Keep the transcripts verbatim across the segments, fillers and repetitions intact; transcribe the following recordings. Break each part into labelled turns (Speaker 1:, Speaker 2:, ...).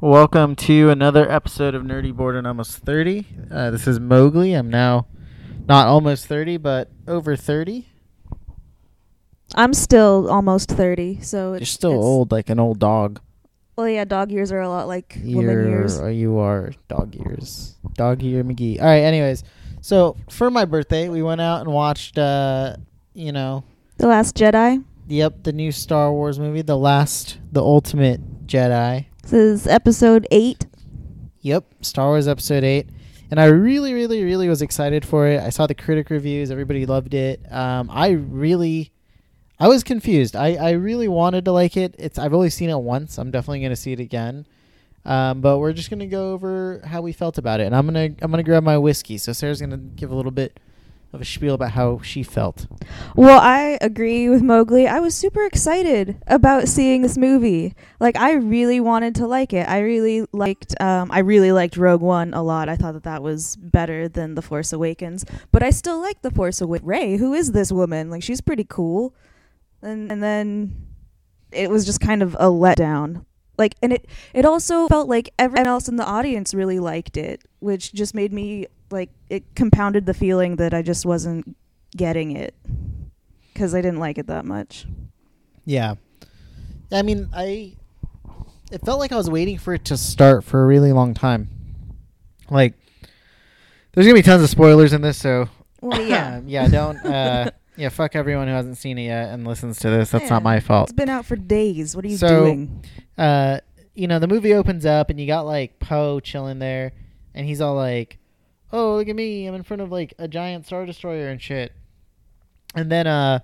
Speaker 1: Welcome to another episode of Nerdy Bored and Almost thirty. Uh, this is Mowgli. I'm now not almost thirty, but over thirty.
Speaker 2: I'm still almost thirty, so
Speaker 1: You're
Speaker 2: it's,
Speaker 1: still
Speaker 2: it's,
Speaker 1: old, like an old dog.
Speaker 2: Well, yeah, dog years are a lot like
Speaker 1: You're,
Speaker 2: woman years.
Speaker 1: uh, You are dog years. Dog ear McGee. All right, anyways. So, for my birthday, we went out and watched, uh, you know...
Speaker 2: The Last Jedi.
Speaker 1: Yep, the new Star Wars movie, The Last, The Ultimate Jedi.
Speaker 2: This is episode eight.
Speaker 1: Yep, Star Wars Episode eight. And I really, really, really was excited for it. I saw the critic reviews. Everybody loved it. Um, I really... I was confused. I, I really wanted to like it. It's I've only seen it once. I'm definitely going to see it again. Um, but we're just going to go over how we felt about it. And I'm going to I'm going to grab my whiskey. So Sarah's going to give a little bit of a spiel about how she felt.
Speaker 2: Well, I agree with Mowgli. I was super excited about seeing this movie. Like, I really wanted to like it. I really liked um, I really liked Rogue One a lot. I thought that that was better than The Force Awakens. But I still like The Force Awakens. Rey, who is this woman? Like, she's pretty cool. And and then it was just kind of a letdown. Like, and it, it also felt like everyone else in the audience really liked it, which just made me, like, it compounded the feeling that I just wasn't getting it because I didn't like it that much.
Speaker 1: Yeah. I mean, I... It felt like I was waiting for it to start for a really long time. Like, there's going to be tons of spoilers in this, so...
Speaker 2: Well, yeah.
Speaker 1: yeah, don't... Uh, yeah, fuck everyone who hasn't seen it yet and listens to this. That's
Speaker 2: yeah,
Speaker 1: not my fault.
Speaker 2: It's been out for days. What are you
Speaker 1: so,
Speaker 2: doing?
Speaker 1: Uh, you know, the movie opens up and you got, like, Poe chilling there. And he's all like, oh, look at me. I'm in front of, like, a giant Star Destroyer and shit. And then, uh...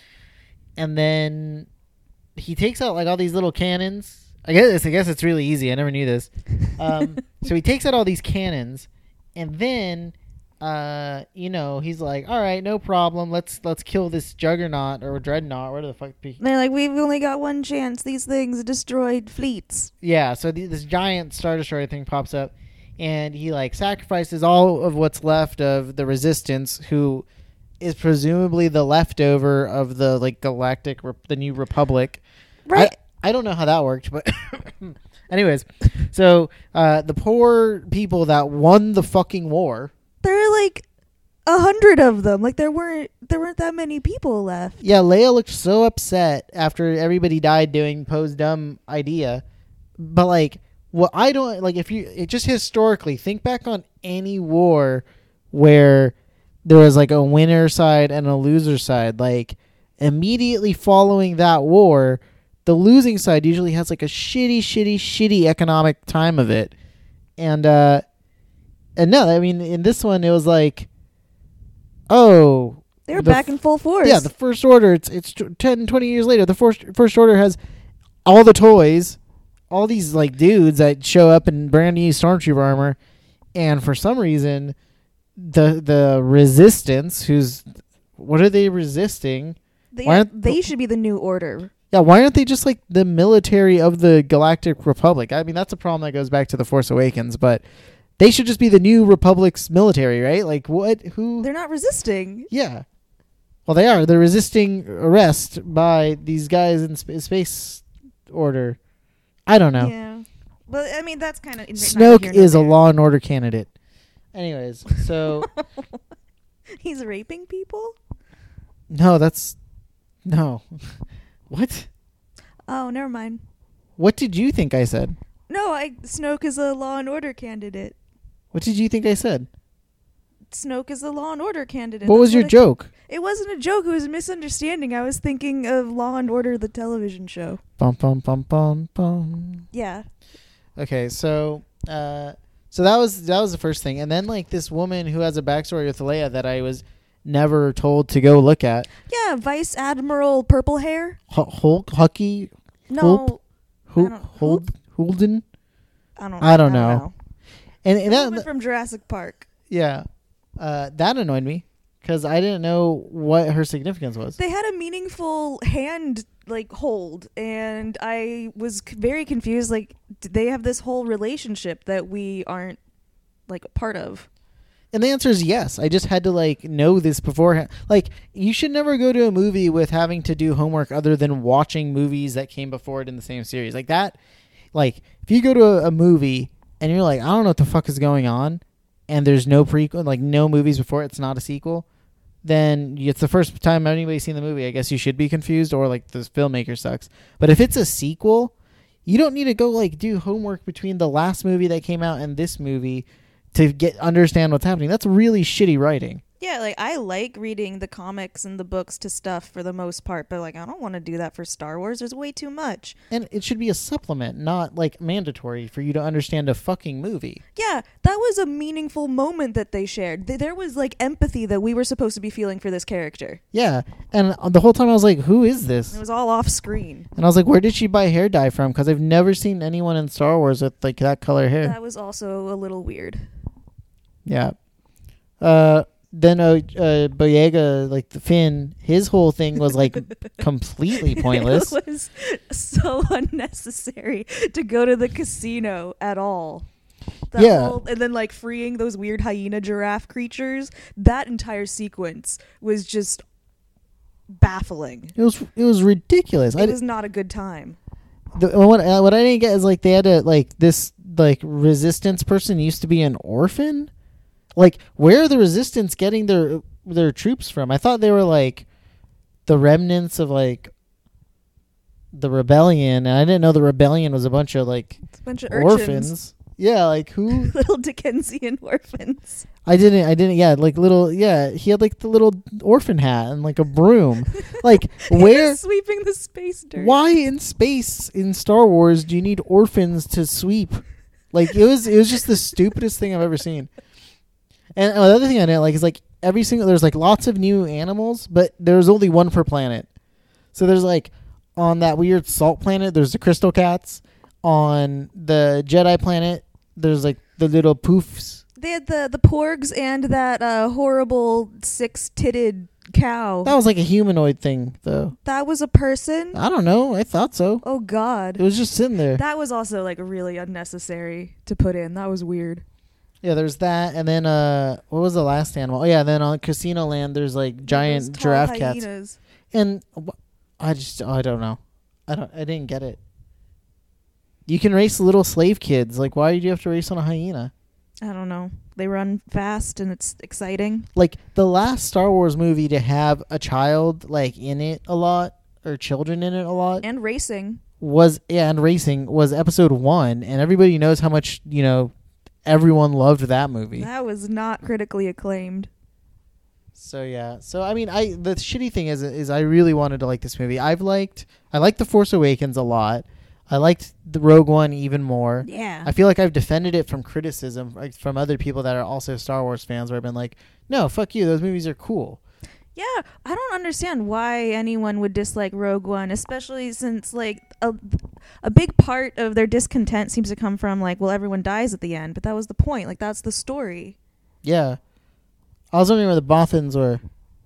Speaker 1: And then he takes out, like, all these little cannons. I guess, I guess it's really easy. I never knew this. Um, so he takes out all these cannons. And then... Uh, you know, he's like, all right, no problem. Let's let's kill this Juggernaut or Dreadnought, whatever the fuck.
Speaker 2: They're like, we've only got one chance. These things destroyed fleets.
Speaker 1: Yeah, so the, this giant Star Destroyer thing pops up, and he like sacrifices all of what's left of the Resistance, who is presumably the leftover of the like Galactic, Rep- the New Republic.
Speaker 2: Right.
Speaker 1: I, I don't know how that worked, but anyways, so uh, the poor people that won the fucking war.
Speaker 2: There are like a hundred of them. Like there weren't there weren't that many people left.
Speaker 1: Yeah, Leia looked so upset after everybody died doing Poe's dumb idea. But like, what I don't like, if you it just historically think back on any war where there was like a winner side and a loser side. Like immediately following that war, the losing side usually has like a shitty, shitty, shitty economic time of it, and uh. And no, I mean, in this one, it was like, oh.
Speaker 2: They were
Speaker 1: the
Speaker 2: back in full force.
Speaker 1: Yeah, the First Order, it's it's ten, twenty years later. The First, First Order has all the toys, all these, like, dudes that show up in brand new Stormtrooper armor. And for some reason, the the Resistance, who's, what are they resisting?
Speaker 2: They,
Speaker 1: why
Speaker 2: they should be the New Order.
Speaker 1: Yeah, why aren't they just, like, the military of the Galactic Republic? I mean, that's a problem that goes back to The Force Awakens, but... They should just be the New Republic's military, right? Like, what? Who?
Speaker 2: They're not resisting.
Speaker 1: Yeah. Well, they are. They're resisting arrest by these guys in sp- Space Order. I don't know.
Speaker 2: Yeah. Well, I mean, that's kind of...
Speaker 1: Snoke is a Law and Order candidate. Anyways, so...
Speaker 2: He's raping people?
Speaker 1: No, that's... No. What?
Speaker 2: Oh, never mind.
Speaker 1: What did you think I said?
Speaker 2: No, I Snoke is a Law and Order candidate.
Speaker 1: What did you think I said?
Speaker 2: Snoke is a Law and Order candidate.
Speaker 1: What
Speaker 2: That's
Speaker 1: was your
Speaker 2: what I,
Speaker 1: joke?
Speaker 2: It wasn't a joke. It was a misunderstanding. I was thinking of Law and Order, the television show.
Speaker 1: Bum, bum, bum, bum, bum.
Speaker 2: Yeah.
Speaker 1: Okay, so uh, so that was that was the first thing. And then, like, this woman who has a backstory with Leia that I was never told to go look at.
Speaker 2: Yeah, Vice Admiral Purple Hair.
Speaker 1: H- Hulk, Hucky?
Speaker 2: No.
Speaker 1: Hulk? Hulk?
Speaker 2: I don't-
Speaker 1: Hold, Holden?
Speaker 2: I don't,
Speaker 1: I don't
Speaker 2: I
Speaker 1: know.
Speaker 2: don't know.
Speaker 1: And, and
Speaker 2: The
Speaker 1: that,
Speaker 2: woman from Jurassic Park.
Speaker 1: yeah, uh, that annoyed me because I didn't know what her significance was.
Speaker 2: They had a meaningful hand like hold, and I was c- very confused. Like, did they have this whole relationship that we aren't like a part of?
Speaker 1: And the answer is yes. I just had to like know this beforehand. Like, you should never go to a movie with having to do homework other than watching movies that came before it in the same series. Like that. Like, if you go to a, a movie and you're like, I don't know what the fuck is going on, and there's no prequel, like no movies before it, it's not a sequel, then it's the first time anybody's seen the movie. I guess you should be confused, or like the filmmaker sucks. But if it's a sequel, you don't need to go like do homework between the last movie that came out and this movie to get understand what's happening. That's really shitty writing.
Speaker 2: Yeah, like I like reading the comics and the books to stuff for the most part, but like I don't want to do that for Star Wars. There's way too much.
Speaker 1: And it should be a supplement, not like mandatory for you to understand a fucking movie.
Speaker 2: Yeah, that was a meaningful moment that they shared. Th- There was like empathy that we were supposed to be feeling for this character.
Speaker 1: Yeah, and the whole time I was like, who is this?
Speaker 2: It was all off screen.
Speaker 1: And I was like, where did she buy hair dye from? Because I've never seen anyone in Star Wars with like that color hair.
Speaker 2: That was also a little weird.
Speaker 1: Yeah. Uh, then uh, uh, Boyega, like the Finn, his whole thing was like completely pointless.
Speaker 2: It was so unnecessary to go to the casino at all. That
Speaker 1: Yeah.
Speaker 2: whole, and then like freeing those weird hyena giraffe creatures. That entire sequence was just baffling.
Speaker 1: It was it was ridiculous.
Speaker 2: It
Speaker 1: I
Speaker 2: was not a good time.
Speaker 1: the, what uh, what I didn't get is like they had to like this like resistance person used to be an orphan. Like, where are the resistance getting their their troops from? I thought they were like the remnants of like the rebellion, and I didn't know the rebellion was a bunch of like
Speaker 2: It's a bunch of urchins.
Speaker 1: orphans. Yeah, like who?
Speaker 2: Little Dickensian orphans.
Speaker 1: I didn't. I didn't. Yeah, like little. Yeah, he had like the little orphan hat and like a broom. Like where?
Speaker 2: Sweeping the space dirt.
Speaker 1: Why in space in Star Wars do you need orphans to sweep? Like it was. It was just the stupidest thing I've ever seen. And the other thing I didn't like is like every single there's like lots of new animals, but there's only one per planet. So there's like on that weird salt planet, there's the crystal cats. On the Jedi planet, there's like the little poofs.
Speaker 2: They had the, the porgs and that uh, horrible six-titted cow.
Speaker 1: That was like a humanoid thing, though.
Speaker 2: That was a person?
Speaker 1: I don't know. I thought so.
Speaker 2: Oh, God.
Speaker 1: It was just sitting there.
Speaker 2: That was also like really unnecessary to put in. That was weird.
Speaker 1: Yeah, there's that, and then uh, what was the last animal? Oh yeah, then on Casino Land, there's like giant
Speaker 2: Those tall
Speaker 1: giraffe
Speaker 2: hyenas.
Speaker 1: cats, and wh- I just oh, I don't know, I don't I didn't get it. You can race little slave kids. Like, why did you have to race on a hyena?
Speaker 2: I don't know. They run fast and it's exciting.
Speaker 1: Like the last Star Wars movie to have a child like in it a lot or children in it a lot
Speaker 2: And racing.
Speaker 1: was yeah, and racing was Episode One, and everybody knows how much you know. Everyone loved that movie.
Speaker 2: That was not critically acclaimed.
Speaker 1: So yeah. So I mean, I the shitty thing is is I really wanted to like this movie. I've liked I liked The Force Awakens a lot. I liked the Rogue One even more.
Speaker 2: Yeah.
Speaker 1: I feel like I've defended it from criticism like, from other people that are also Star Wars fans where I've been like, "No, fuck you. Those movies are cool."
Speaker 2: Yeah, I don't understand why anyone would dislike Rogue One, especially since like a, a big part of their discontent seems to come from like, well, everyone dies at the end, but that was the point. Like that's the story.
Speaker 1: Yeah. I was wondering where the Bothans were.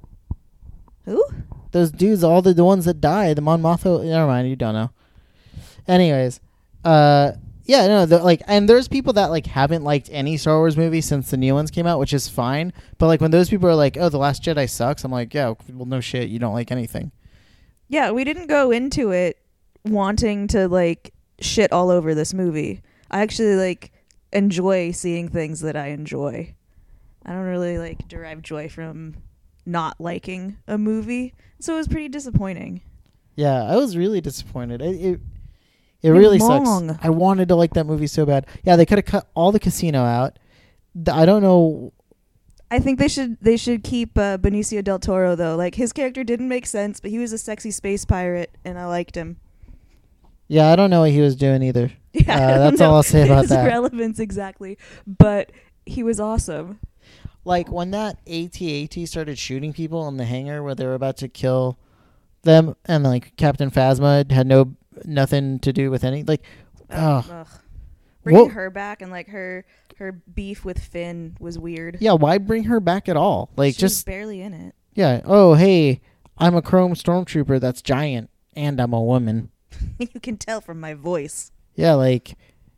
Speaker 2: Who?
Speaker 1: Those dudes, all the, the ones that died, the Mon Mothma. Never mind, you don't know. Anyways, uh, yeah, no, the, like, and there's people that like haven't liked any Star Wars movie since the new ones came out, which is fine. But like when those people are like, "Oh, The Last Jedi sucks," I'm like, "Yeah, well, no shit, you don't like anything."
Speaker 2: Yeah, we didn't go into it wanting to like shit all over this movie. I actually like enjoy seeing things that I enjoy. I don't really like derive joy from not liking a movie, so it was pretty disappointing.
Speaker 1: Yeah, I was really disappointed. It it, it
Speaker 2: You're
Speaker 1: really
Speaker 2: wrong.
Speaker 1: sucks. I wanted to like that movie so bad. Yeah, they could have cut all the casino out. Th- I don't know.
Speaker 2: I think they should they should keep uh, Benicio del Toro though. Like his character didn't make sense, but he was a sexy space pirate, and I liked him.
Speaker 1: Yeah, I don't know what he was doing either.
Speaker 2: Yeah,
Speaker 1: Uh,
Speaker 2: I don't
Speaker 1: that's
Speaker 2: know
Speaker 1: all I'll say about
Speaker 2: his
Speaker 1: that.
Speaker 2: relevance exactly, but he was awesome.
Speaker 1: Like when that A T A T started shooting people in the hangar where they were about to kill them, and like Captain Phasma had no nothing to do with any like.
Speaker 2: Ugh.
Speaker 1: Oh,
Speaker 2: Ugh. Bringing
Speaker 1: What-
Speaker 2: her back and like her her beef with Finn was weird.
Speaker 1: yeah. Why bring her back at all? Like
Speaker 2: she was
Speaker 1: just
Speaker 2: barely in it.
Speaker 1: yeah. Oh hey, I'm a Chrome Stormtrooper that's giant, and I'm a woman.
Speaker 2: You can tell from my voice.
Speaker 1: Yeah, like,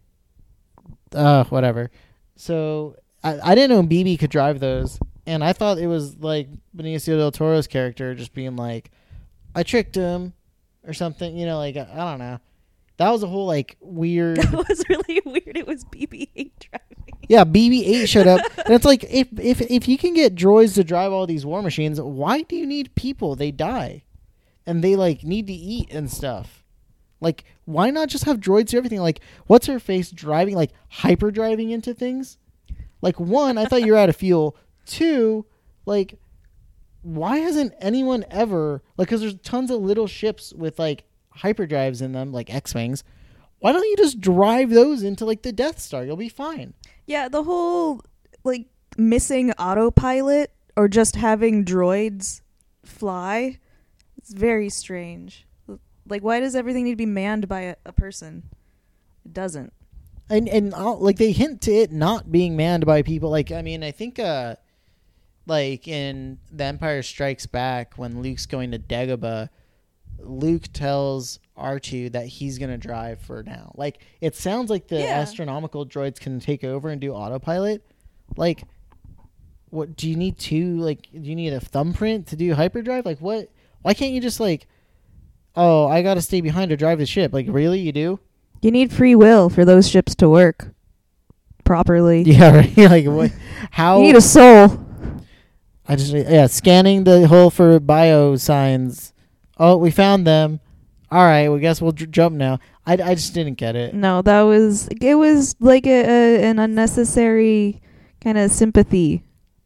Speaker 1: uh, whatever. So I, I didn't know B B could drive those, and I thought it was like Benicio del Toro's character just being like, I tricked him, or something. You know, like I, I don't know. That was a whole like weird.
Speaker 2: That was really weird. It was B B eight driving.
Speaker 1: Yeah, B B eight showed up, and it's like if if if you can get droids to drive all these war machines, why do you need people? They die, and they like need to eat and stuff. Like, why not just have droids do everything? Like, what's her face driving, like hyper driving into things? Like, one, I thought you were out of fuel. Two, like, why hasn't anyone ever like? Because there's tons of little ships with like hyperdrives in them, like X-wings. Why don't you just drive those into like the Death Star? You'll be fine.
Speaker 2: Yeah, the whole like missing autopilot or just having droids fly, it's very strange. Like, why does everything need to be manned by a, a person? It doesn't.
Speaker 1: And and I'll, like they hint to it not being manned by people. Like, I mean, I think uh, like in The Empire Strikes Back when Luke's going to Dagobah, Luke tells R two that he's gonna drive for now. Like, it sounds like the
Speaker 2: Yeah.
Speaker 1: astronomical droids can take over and do autopilot. Like, what do you need to like? Do you need a thumbprint to do hyperdrive? Like, what? Why can't you just like? Oh, I gotta stay behind to drive the ship. Like, really, you do?
Speaker 2: You need free will for those ships to work properly.
Speaker 1: Yeah, right. Like, what? How?
Speaker 2: You need a soul.
Speaker 1: I just yeah, scanning the hole for bio signs. Oh, we found them. All right, well, guess we'll j- jump now. I, I just didn't get it.
Speaker 2: No, that was it was like a, a an unnecessary kind of sympathy.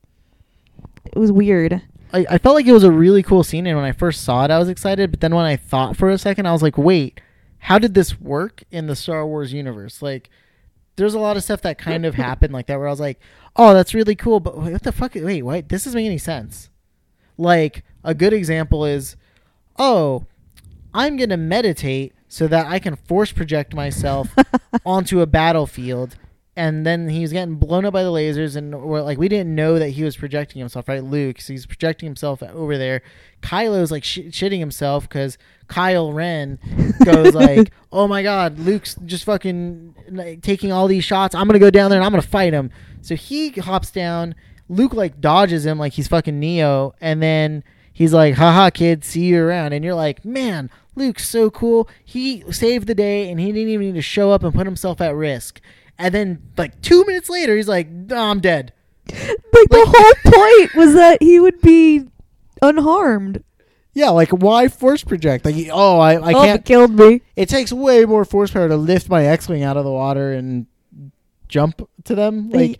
Speaker 2: It was weird.
Speaker 1: I, I felt like it was a really cool scene, and when I first saw it, I was excited. But then when I thought for a second, I was like, wait, how did this work in the Star Wars universe? Like, there's a lot of stuff that kind of happened like that where I was like, oh, that's really cool. But what the fuck? Wait, what? This doesn't make any sense. Like, a good example is, oh, I'm going to meditate so that I can force project myself onto a battlefield. And then he's getting blown up by the lasers, and we're like, we didn't know that he was projecting himself, right? Luke, so he's projecting himself over there. Kylo's like sh- shitting himself because Kyle Ren goes like, oh my god, Luke's just fucking like, taking all these shots. I'm gonna go down there and I'm gonna fight him. So he hops down. Luke like dodges him like he's fucking Neo, and then he's like, haha, kid, see you around. And you're like, man, Luke's so cool. He saved the day, and he didn't even need to show up and put himself at risk. And then, like, two minutes later, he's like, no, I'm dead.
Speaker 2: Like, the whole point was that he would be unharmed.
Speaker 1: Yeah, like, why force project? Like, oh, I, I
Speaker 2: oh,
Speaker 1: can't.
Speaker 2: it killed me.
Speaker 1: It takes way more force power to lift my X-Wing out of the water and jump to them. Like,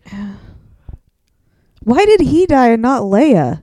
Speaker 2: why did he die and not Leia?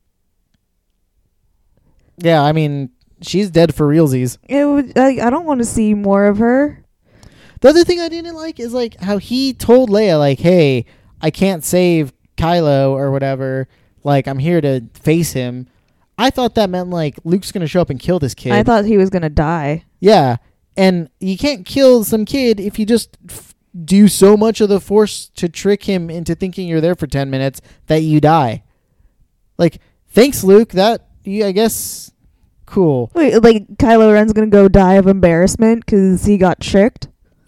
Speaker 1: yeah, I mean, she's dead for realsies.
Speaker 2: It would, like, I don't want to see more of her.
Speaker 1: The other thing I didn't like is, like, how he told Leia, like, hey, I can't save Kylo or whatever. Like, I'm here to face him. I thought that meant, like, Luke's going to show up and kill this kid.
Speaker 2: I thought he was going to die.
Speaker 1: Yeah. And you can't kill some kid if you just f- do so much of the Force to trick him into thinking you're there for ten minutes that you die. Like, thanks, Luke. That, you, I guess, cool.
Speaker 2: Wait, like, Kylo Ren's going to go die of embarrassment because he got tricked?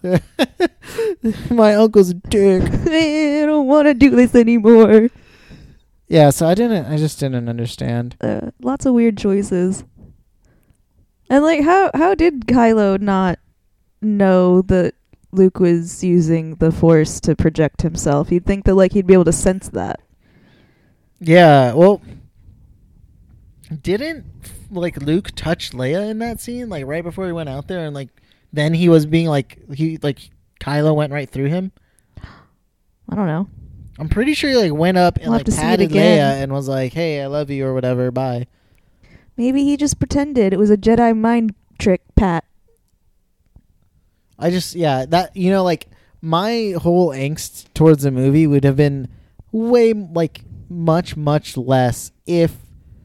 Speaker 1: My uncle's a dick.
Speaker 2: I don't want to do this anymore.
Speaker 1: Yeah, so I didn't, I just didn't understand.
Speaker 2: Uh, lots of weird choices. And, like, how, how did Kylo not know that Luke was using the Force to project himself? You'd think that, like, he'd be able to sense that.
Speaker 1: Yeah, well, didn't, like, Luke touch Leia in that scene? Like, right before he went out there and, like, then he was being like, he like Kylo went right through him.
Speaker 2: I don't know.
Speaker 1: I'm pretty sure he like went up and
Speaker 2: We'll have
Speaker 1: like
Speaker 2: to see it
Speaker 1: patted
Speaker 2: again.
Speaker 1: Leia and was like, hey, I love you or whatever, bye.
Speaker 2: Maybe he just pretended it was a Jedi mind trick, Pat.
Speaker 1: I just, yeah, that, you know, like my whole angst towards the movie would have been way like much, much less if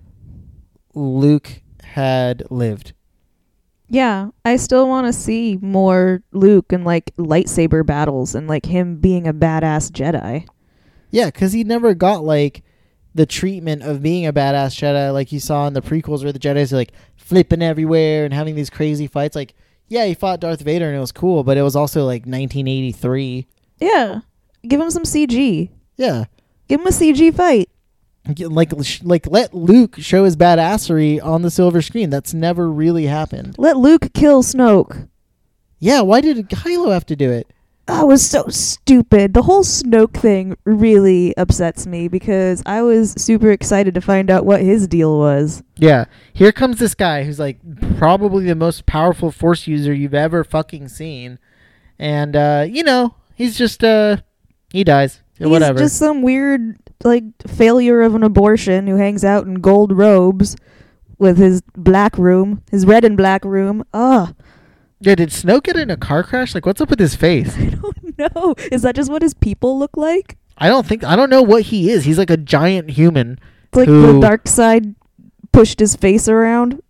Speaker 1: Luke had lived.
Speaker 2: Yeah, I still want to see more Luke and, like, lightsaber battles and, like, him being a badass Jedi.
Speaker 1: Yeah, because he never got, like, the treatment of being a badass Jedi like you saw in the prequels where the Jedis are, like, flipping everywhere and having these crazy fights. Like, yeah, he fought Darth Vader and it was cool, but it was also, like, nineteen eighty-three.
Speaker 2: Yeah. Give him some C G.
Speaker 1: Yeah.
Speaker 2: Give him a C G fight.
Speaker 1: Like, like let Luke show his badassery on the silver screen. That's never really happened.
Speaker 2: Let Luke kill Snoke.
Speaker 1: Yeah, why did Kylo have to do it?
Speaker 2: That was so stupid. The whole Snoke thing really upsets me because I was super excited to find out what his deal was.
Speaker 1: Yeah, here comes this guy who's like probably the most powerful Force user you've ever fucking seen. And, uh, you know, he's just, uh, he dies.
Speaker 2: He's
Speaker 1: Whatever.
Speaker 2: just some weird, like, failure of an abortion who hangs out in gold robes with his black room, his red and black room. Ugh.
Speaker 1: Yeah, did Snoke get in a car crash? Like, what's up with his face?
Speaker 2: I don't know. Is that just what his people look like?
Speaker 1: I don't think, I don't know what he is. He's like a giant human.
Speaker 2: It's like
Speaker 1: who,
Speaker 2: the dark side pushed his face around.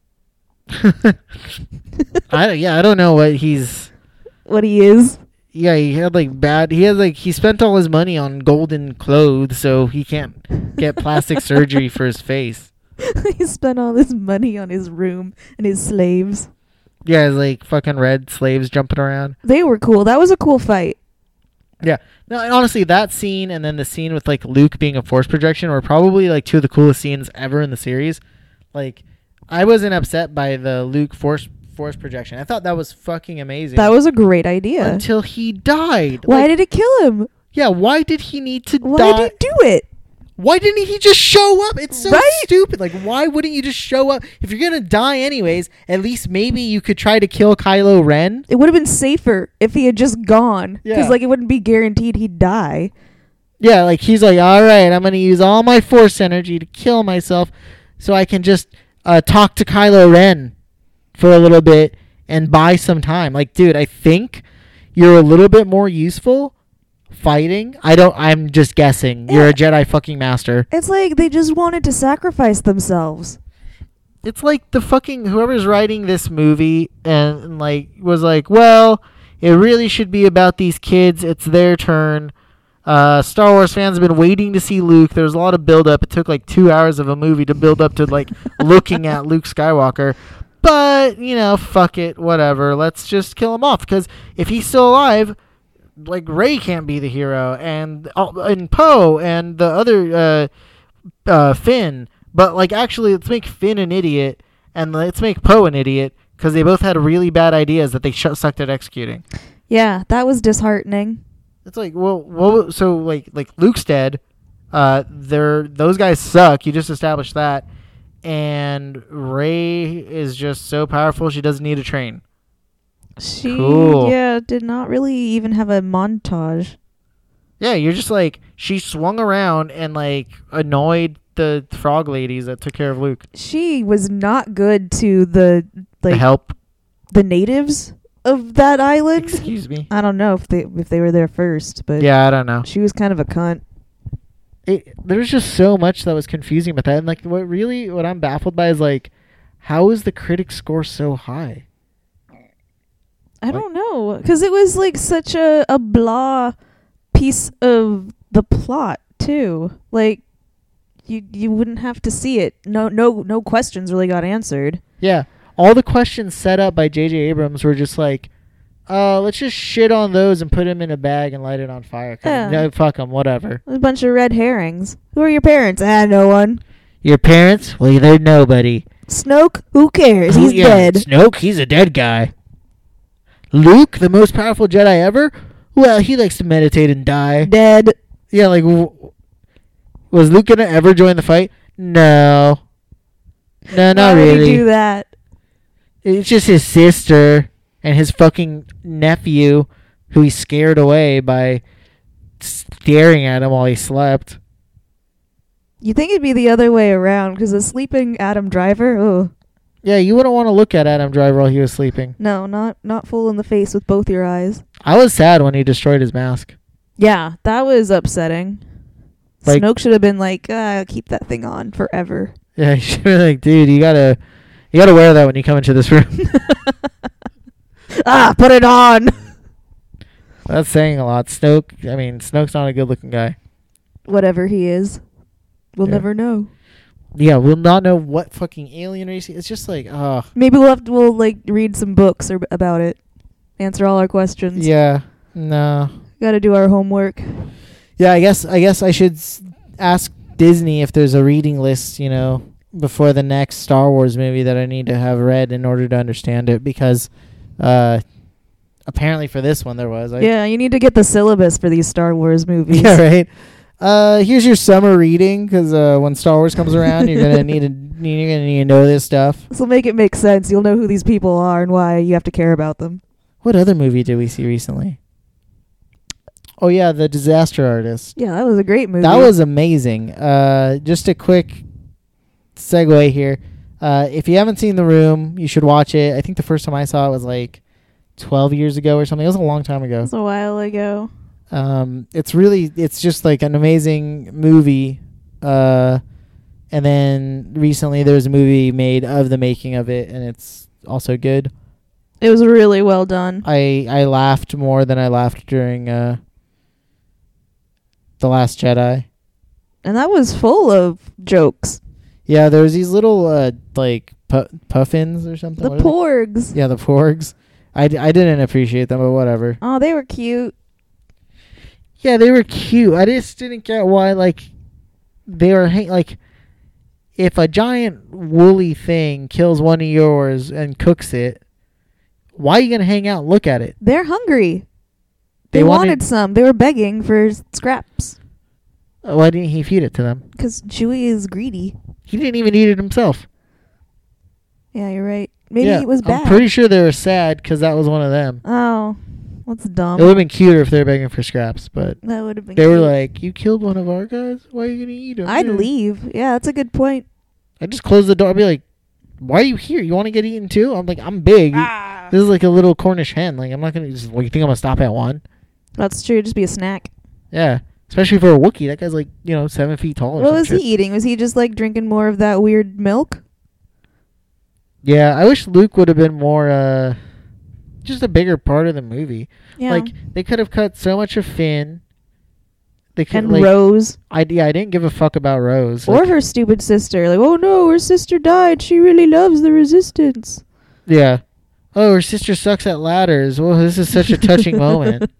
Speaker 1: I, yeah, I don't know what he's...
Speaker 2: What he is.
Speaker 1: Yeah, he had like bad, he had like, he spent all his money on golden clothes, so he can't get plastic surgery for his face.
Speaker 2: He spent all his money on his room and his slaves.
Speaker 1: Yeah, his like fucking red slaves jumping around.
Speaker 2: They were cool. That was a cool fight.
Speaker 1: Yeah. No, honestly, that scene and then the scene with like Luke being a force projection were probably like two of the coolest scenes ever in the series. Like, I wasn't upset by the Luke force force projection. I thought that was fucking amazing.
Speaker 2: That was a great idea.
Speaker 1: Until he died.
Speaker 2: Why
Speaker 1: like,
Speaker 2: did it kill him?
Speaker 1: Yeah, why did he need to
Speaker 2: Why
Speaker 1: die?
Speaker 2: did he do it?
Speaker 1: Why didn't he just show up? It's so
Speaker 2: Right?
Speaker 1: stupid. Like, why wouldn't you just show up? If you're going to die anyways, at least maybe you could try to kill Kylo Ren.
Speaker 2: It would have been safer if he had just gone. Because,
Speaker 1: Yeah.
Speaker 2: like, it wouldn't be guaranteed he'd die.
Speaker 1: Yeah, like, he's like, all right, I'm going to use all my force energy to kill myself so I can just uh, talk to Kylo Ren for a little bit and buy some time. Like, dude, I think you're a little bit more useful fighting. I don't, I'm just guessing.
Speaker 2: Yeah.
Speaker 1: You're a Jedi fucking master.
Speaker 2: It's like they just wanted to sacrifice themselves.
Speaker 1: It's like the fucking whoever's writing this movie and, and like was like, well, it really should be about these kids. It's their turn. Uh, Star Wars fans have been waiting to see Luke. There's a lot of build up. It took like two hours of a movie to build up to like looking at Luke Skywalker. But, you know, fuck it, whatever. Let's just kill him off because if he's still alive, like Rey can't be the hero, and uh, and Poe and the other uh, uh, Finn. But like, actually, let's make Finn an idiot, and let's make Poe an idiot because they both had really bad ideas that they sh- sucked at executing.
Speaker 2: Yeah, that was disheartening.
Speaker 1: It's like, well, well, so like like Luke's dead. Uh, they're those guys suck. You just established that, and Rey is just so powerful she doesn't need to train.
Speaker 2: She,
Speaker 1: Cool.
Speaker 2: yeah, did not really even have a montage.
Speaker 1: Yeah, you're just like, she swung around and like annoyed the frog ladies that took care of Luke.
Speaker 2: She was not good to the
Speaker 1: The
Speaker 2: like
Speaker 1: help.
Speaker 2: the natives of that island.
Speaker 1: Excuse me.
Speaker 2: I don't know if they if they were there first, but
Speaker 1: Yeah, I don't know.
Speaker 2: she was kind of a cunt.
Speaker 1: It, there's just so much that was confusing about that. And like, what really, what I'm baffled by is like, how is the critic score so high?
Speaker 2: I
Speaker 1: Like-
Speaker 2: don't know, because it was like such a, a blah piece of the plot too. Like you you wouldn't have to see it. No no no questions really got answered.
Speaker 1: Yeah, all the questions set up by J J Abrams were just like, uh, let's just shit on those and put them in a bag and light it on fire. 'Cause
Speaker 2: Yeah.
Speaker 1: No, fuck them, whatever.
Speaker 2: A bunch of red herrings. Who are your parents? Ah, no one.
Speaker 1: Your parents? Well, they're nobody.
Speaker 2: Snoke? Who cares? He's
Speaker 1: Yeah,
Speaker 2: dead.
Speaker 1: Snoke, he's a dead guy. Luke, the most powerful Jedi ever? Well, he likes to meditate and die.
Speaker 2: Dead.
Speaker 1: Yeah, like, w- was Luke gonna ever join the fight? No. No, not
Speaker 2: Why would
Speaker 1: really.
Speaker 2: he do that?
Speaker 1: It's just his sister and his fucking nephew who he scared away by staring at him while he slept.
Speaker 2: You think it'd be the other way around, because a sleeping Adam Driver? Oh,
Speaker 1: Yeah, you wouldn't want to look at Adam Driver while he was sleeping.
Speaker 2: no, not not full in the face with both your eyes.
Speaker 1: I was sad when he destroyed his mask.
Speaker 2: Yeah, that was upsetting.
Speaker 1: Like-
Speaker 2: Snoke should have been like, ah, keep that thing on forever.
Speaker 1: Yeah, he should be like, dude, you gotta, you gotta wear that when you come into this room.
Speaker 2: Ah, put it on.
Speaker 1: That's saying a lot. Snoke, I mean, Snoke's not a good-looking guy.
Speaker 2: Whatever he is, we'll
Speaker 1: Yeah.
Speaker 2: never know.
Speaker 1: Yeah, we'll not know what fucking alien race he- It's just like, oh.
Speaker 2: Maybe we'll have to, we'll like read some books or about it, answer all our questions.
Speaker 1: Yeah, no.
Speaker 2: Got to do our homework.
Speaker 1: Yeah, I guess I guess I should s- ask Disney if there's a reading list, you know, before the next Star Wars movie that I need to have read in order to understand it, because uh apparently for this one there was. I,
Speaker 2: Yeah, you need to get the syllabus for these Star Wars movies.
Speaker 1: Yeah, right. Uh, here's your summer reading, because uh, when Star Wars comes around, you're gonna need to you're gonna need to know this stuff.
Speaker 2: This will make it make sense. You'll know who these people are and why you have to care about them.
Speaker 1: What other movie did we see recently? Oh yeah, The Disaster Artist.
Speaker 2: Yeah, that was a great movie.
Speaker 1: That was amazing. Uh, just a quick segue here. Uh, if you haven't seen The Room, you should watch it. I think the first time I saw it was like twelve years ago or something. It was a long time ago.
Speaker 2: It was a while ago.
Speaker 1: Um, it's really, it's just like an amazing movie. Uh, and then recently there was a movie made of the making of it, and it's also good.
Speaker 2: It was really well done.
Speaker 1: I, I laughed more than I laughed during uh, The Last Jedi.
Speaker 2: And that was full of jokes.
Speaker 1: Yeah, there was these little uh, like pu- puffins or something.
Speaker 2: The
Speaker 1: What are they?
Speaker 2: porgs.
Speaker 1: Yeah, the porgs. I, d- I didn't appreciate them, but whatever.
Speaker 2: Oh, they were cute.
Speaker 1: Yeah, they were cute. I just didn't get why, like, they were, hang- like, if a giant woolly thing kills one of yours and cooks it, why are you going to hang out and look at it?
Speaker 2: They're hungry.
Speaker 1: They
Speaker 2: They,
Speaker 1: wanted-
Speaker 2: wanted, some. They were begging for scraps.
Speaker 1: Uh, Why didn't he feed it to them?
Speaker 2: Because Chewie is greedy.
Speaker 1: He didn't even eat it himself.
Speaker 2: Yeah, you're right. Maybe
Speaker 1: yeah,
Speaker 2: it was bad.
Speaker 1: I'm pretty sure they were sad because that was one of them.
Speaker 2: Oh, that's dumb.
Speaker 1: It would have been cuter if they were begging for scraps, but
Speaker 2: That would have been
Speaker 1: they were
Speaker 2: cute.
Speaker 1: like, you killed one of our guys? Why are you going to eat him?
Speaker 2: I'd
Speaker 1: Yeah.
Speaker 2: leave. Yeah, that's a good point.
Speaker 1: I'd just close the door. I'd be like, why are you here? You want to get eaten too? I'm like, I'm big.
Speaker 2: Ah.
Speaker 1: This is like a little Cornish hen. Like, I'm not going to just, like, you think I'm going to stop at one?
Speaker 2: That's true. Just be a snack.
Speaker 1: Yeah. Especially for a Wookiee. That guy's like, you know, seven feet tall or
Speaker 2: What
Speaker 1: some
Speaker 2: was
Speaker 1: shit.
Speaker 2: he eating? Was he just like drinking more of that weird milk?
Speaker 1: Yeah, I wish Luke would have been more, uh, just a bigger part of the movie.
Speaker 2: Yeah.
Speaker 1: Like, they could have cut so much of Finn. They could,
Speaker 2: and
Speaker 1: like,
Speaker 2: Rose.
Speaker 1: I, yeah, I didn't give a fuck about Rose.
Speaker 2: Or
Speaker 1: Like,
Speaker 2: her stupid sister. Like, oh no, her sister died. She really loves the Resistance.
Speaker 1: yeah. Oh, her sister sucks at ladders. Well, this is such a touching moment.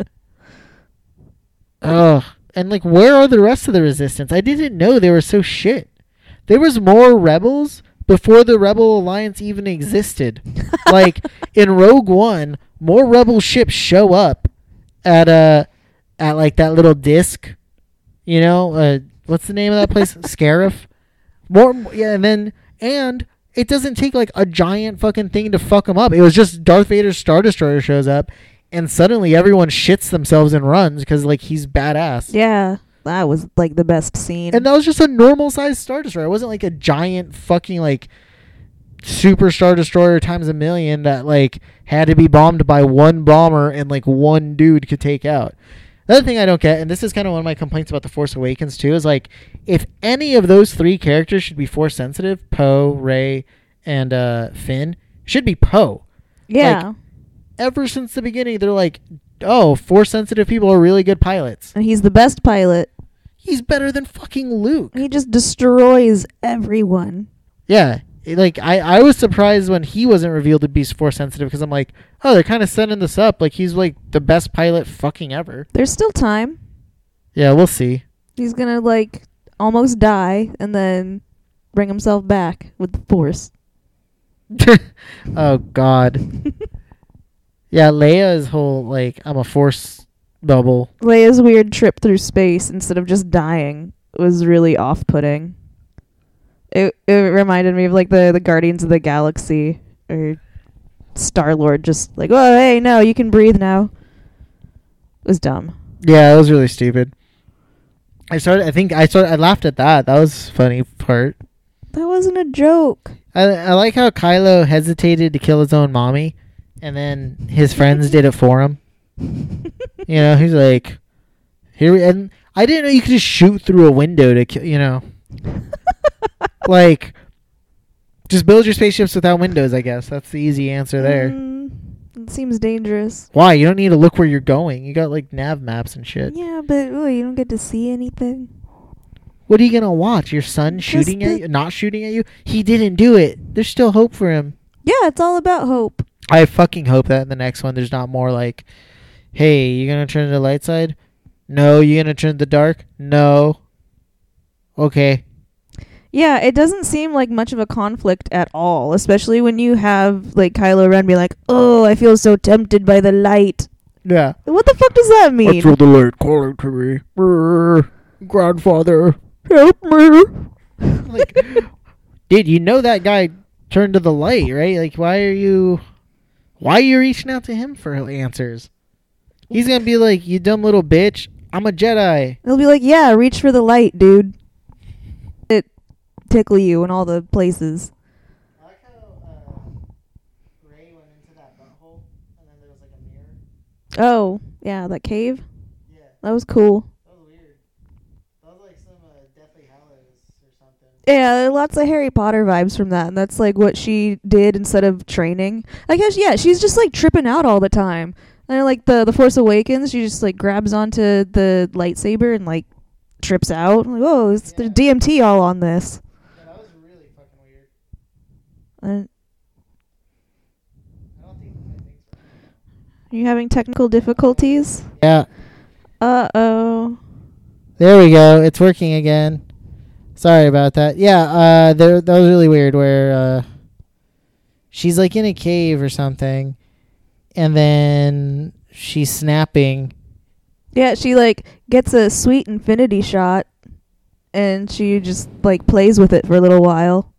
Speaker 1: Ugh. And, like, where are the rest of the Resistance? I didn't know they were so shit. There was more rebels before the Rebel Alliance even existed. Like, in Rogue One, more rebel ships show up at, uh, at like, that little disc. You know? Uh, what's the name of that place? Scarif? More, yeah, and then, and it doesn't take, like, a giant fucking thing to fuck them up. It was just Darth Vader's Star Destroyer shows up, and suddenly everyone shits themselves and runs because, like, he's badass.
Speaker 2: Yeah. That was like the best scene.
Speaker 1: And that was just a normal sized Star Destroyer. It wasn't like a giant fucking, like, super Star Destroyer times a million that, like, had to be bombed by one bomber and, like, one dude could take out. Another thing I don't get, and this is kind of one of my complaints about The Force Awakens too, is, like, if any of those three characters should be Force sensitive, Poe, Rey, and uh, Finn, should be Poe.
Speaker 2: yeah.
Speaker 1: Like, ever since the beginning, they're like, oh, Force sensitive people are really good pilots.
Speaker 2: And he's the best pilot.
Speaker 1: He's better than fucking Luke.
Speaker 2: He just destroys everyone.
Speaker 1: Yeah. Like, I, I was surprised when he wasn't revealed to be Force sensitive because I'm like, oh, they're kind of setting this up. Like, he's, like, the best pilot fucking ever.
Speaker 2: There's still time.
Speaker 1: Yeah, we'll see.
Speaker 2: He's gonna, like, almost die and then bring himself back with the Force.
Speaker 1: Oh, God. Yeah, Leia's whole, like, I'm a Force bubble.
Speaker 2: Leia's weird trip through space instead of just dying was really off-putting. It it reminded me of like the, the Guardians of the Galaxy or Star-Lord just like, oh, hey, no, you can breathe now. It was dumb.
Speaker 1: Yeah, it was really stupid. I started, I think, I started, I laughed at that. That was a funny part.
Speaker 2: That wasn't a joke.
Speaker 1: I, I like how Kylo hesitated to kill his own mommy, and then his friends did it for him. You know, he's like, here we, and I didn't know you could just shoot through a window to kill, you know. Like, just build your spaceships without windows, I guess. That's the easy answer there.
Speaker 2: Mm, it seems dangerous.
Speaker 1: Why? You don't need to look where you're going. You got, like, nav maps and shit.
Speaker 2: Yeah, but oh, you don't get to see anything.
Speaker 1: What are you going to watch? Your son
Speaker 2: Just
Speaker 1: shooting
Speaker 2: the-
Speaker 1: at you? Not shooting at you? He didn't do it. There's still hope for him.
Speaker 2: Yeah, it's all about hope.
Speaker 1: I fucking hope that in the next one there's not more like, hey, you going to turn to the light side? No. You going to turn to the dark? No. Okay.
Speaker 2: Yeah, it doesn't seem like much of a conflict at all, especially when you have like Kylo Ren be like, "Oh, I feel so tempted by the light."
Speaker 1: Yeah.
Speaker 2: What the fuck does that mean?
Speaker 1: I feel the light calling to me. Brr, grandfather, help me. Like, dude, you know that guy turned to the light, right? Like, why are you, why are you reaching out to him for answers? He's gonna be like, you dumb little bitch, I'm a Jedi.
Speaker 2: He'll be like, "Yeah, reach for the light, dude." It tickle you in all the places.
Speaker 1: I like how uh, Rey went into that butthole, and then there was like a mirror.
Speaker 2: Oh, yeah, that cave.
Speaker 1: Yeah,
Speaker 2: That was cool.
Speaker 1: that was weird. That was like some uh, Deathly Hallows or something.
Speaker 2: Yeah, lots of Harry Potter vibes from that, and that's like what she did instead of training. I guess, yeah, she's just like tripping out all the time. And like the the Force Awakens, she just like grabs onto the lightsaber and like trips out. Like, oh, it's
Speaker 1: Yeah.
Speaker 2: the D M T all on this.
Speaker 1: Yeah, that was really fucking weird.
Speaker 2: And
Speaker 1: I don't think my thing's right.
Speaker 2: are you having technical difficulties?
Speaker 1: Yeah,
Speaker 2: Uh oh.
Speaker 1: there we go. It's working again. Sorry about that. Yeah, uh, there, that was really weird where uh, she's like in a cave or something, and then she's snapping.
Speaker 2: Yeah, she like gets a sweet infinity shot, and she just like plays with it for a little while.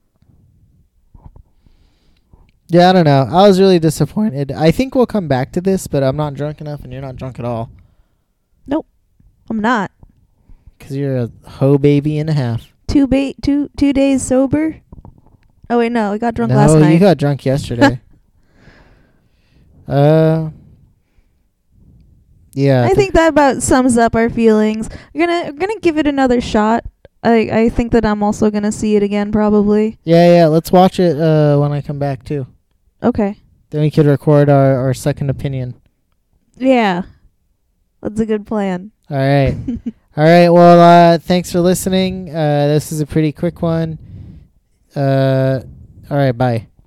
Speaker 1: Yeah, I don't know. I was really disappointed. I think we'll come back to this, but I'm not drunk enough, and you're not drunk at all.
Speaker 2: I'm not.
Speaker 1: Because you're a hoe baby and a half.
Speaker 2: Two ba- two two days sober. Oh wait, no, I got drunk
Speaker 1: no,
Speaker 2: last night.
Speaker 1: you got drunk yesterday. uh, yeah.
Speaker 2: I think that about sums up our feelings. We're gonna we're gonna give it another shot. I I think that I'm also gonna see it again probably.
Speaker 1: Yeah, yeah. Let's watch it uh, when I come back too.
Speaker 2: Okay.
Speaker 1: Then we could record our, our second opinion.
Speaker 2: Yeah. That's a good plan.
Speaker 1: All right. All right. Well, uh, thanks for listening. Uh, this is a pretty quick one. Uh, all right. Bye.